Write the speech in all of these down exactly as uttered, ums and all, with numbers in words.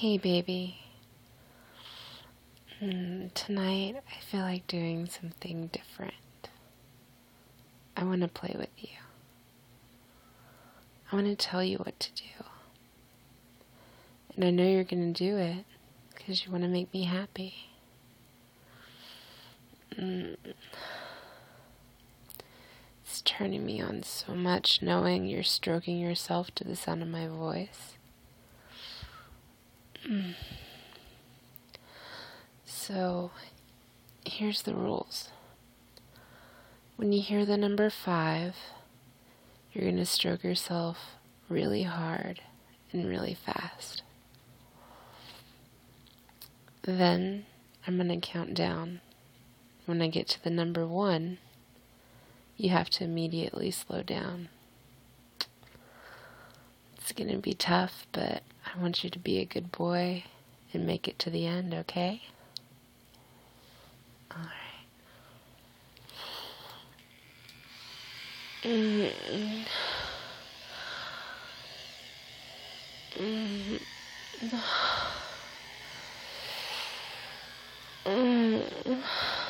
Hey, baby. Mm, tonight, I feel like doing something different. I want to play with you. I want to tell you what to do. And I know you're going to do it because you want to make me happy. Mm. It's turning me on so much knowing you're stroking yourself to the sound of my voice. Mm. So, here's the rules. When you hear the number five, you're going to stroke yourself really hard and really fast. Then, I'm going to count down. When I get to the number one, you have to immediately slow down. It's going to be tough, but I want you to be a good boy and make it to the end, okay? All right. Mm-mm. Mm-mm. Mm-mm.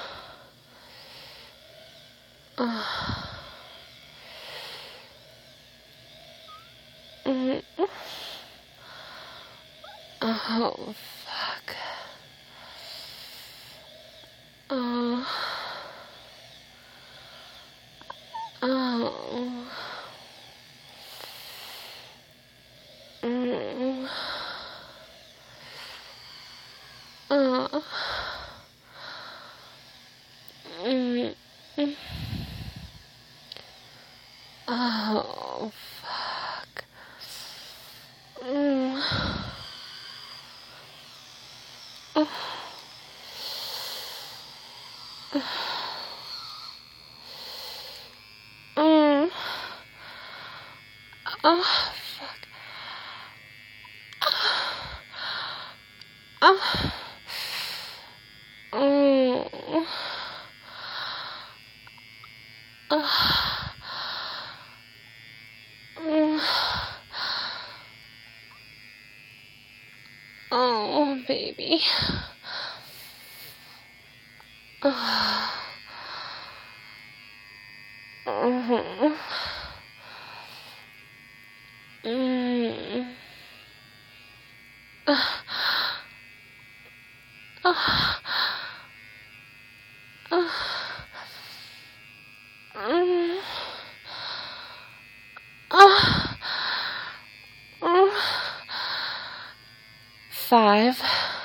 Oh. Mm-mm. Oh, fuck. Oh. Oh. Mm. Oh. Mm. Oh, fuck. Mm. Oh. Mm. Oh, fuck. Oh. Mm. Oh. Mm. Oh, baby. Oh. Mm. Mm. Oh. Oh. Oh. Mm. Oh. Mm. Five.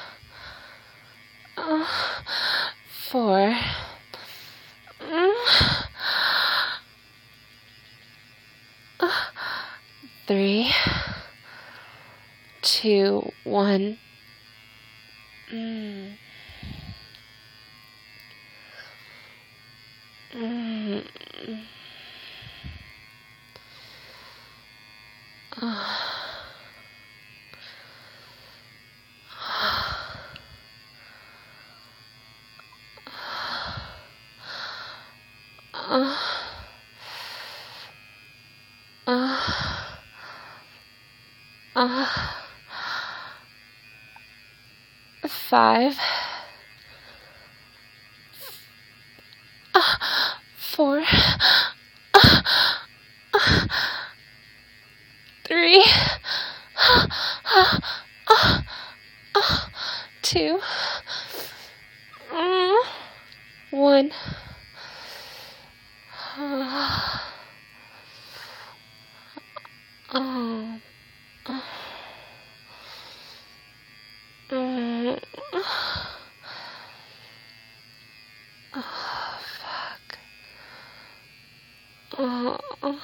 Oh. Four. Mm. Oh. Three. Two. One. Mm. Mm. Oh. Oh. Oh. Oh. Five. Oh. Four. Oh. Oh. Three. Oh. Oh. Oh. Oh. Two. Mm. One. Oh. Oh. Mm. Oh, fuck. Oh.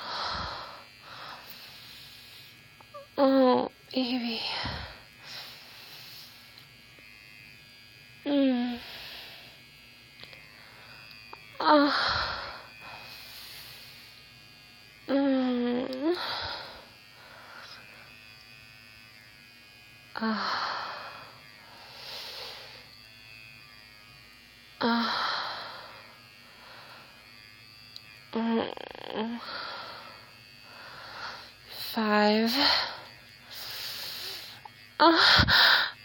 Oh, baby. Mm. Oh. Mm. Oh. Oh. Mm. Five. Oh.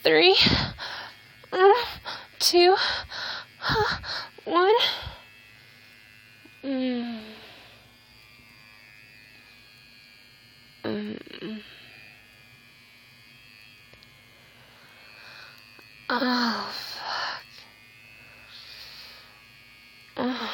three, uh, two, uh, one. Mm. Mm. Oh, fuck. Oh.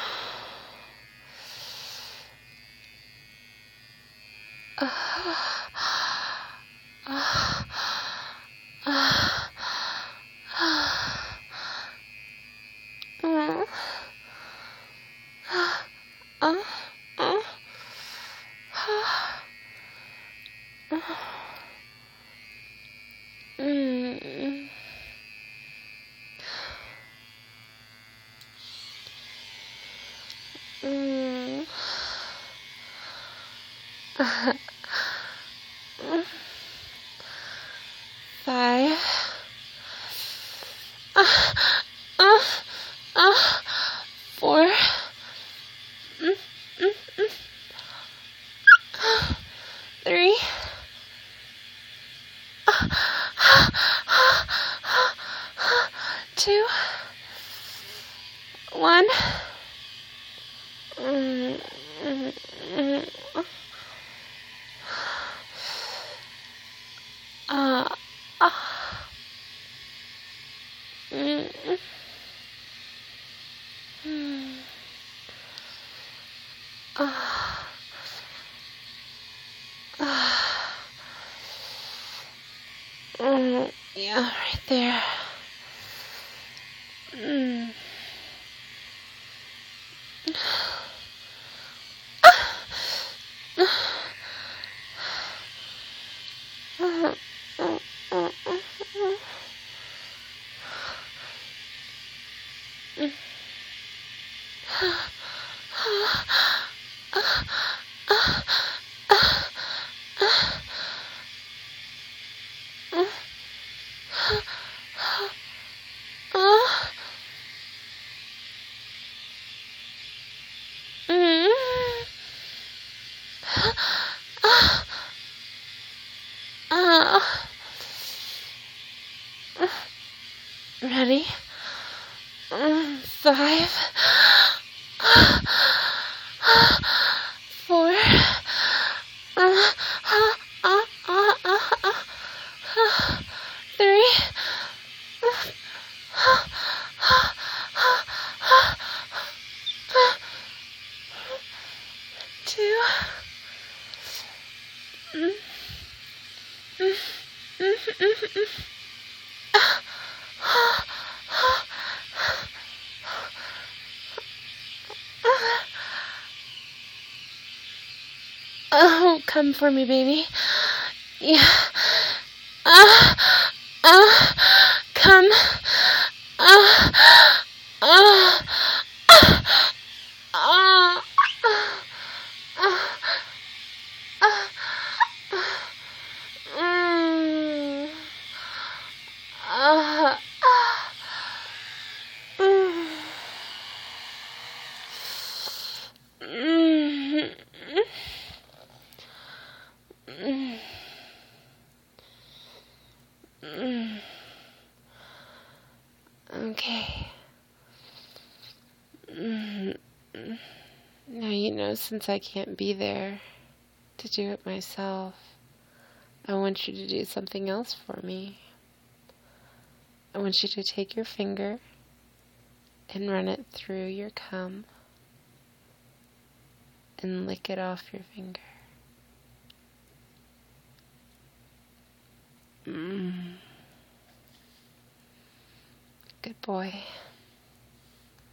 Mm. Mm. Five. Uh, uh, uh, four. Mm, mm, mm. Three. Two. One. Mm, mm, mm. Uh, uh. Mm, mm. Uh, uh. Mm, yeah, right there. Mm. Ready? Mm, Five, four, three, two. Mm, mm, mm, mm, mm. Oh, come for me, baby. Yeah. Uh, uh, come. Uh, uh, uh, uh, mm, uh, mm, mm, mm. Okay. Mm. Now you know, since I can't be there to do it myself, I want you to do something else for me. I want you to take your finger and run it through your cum and lick it off your finger. Mm. Good boy.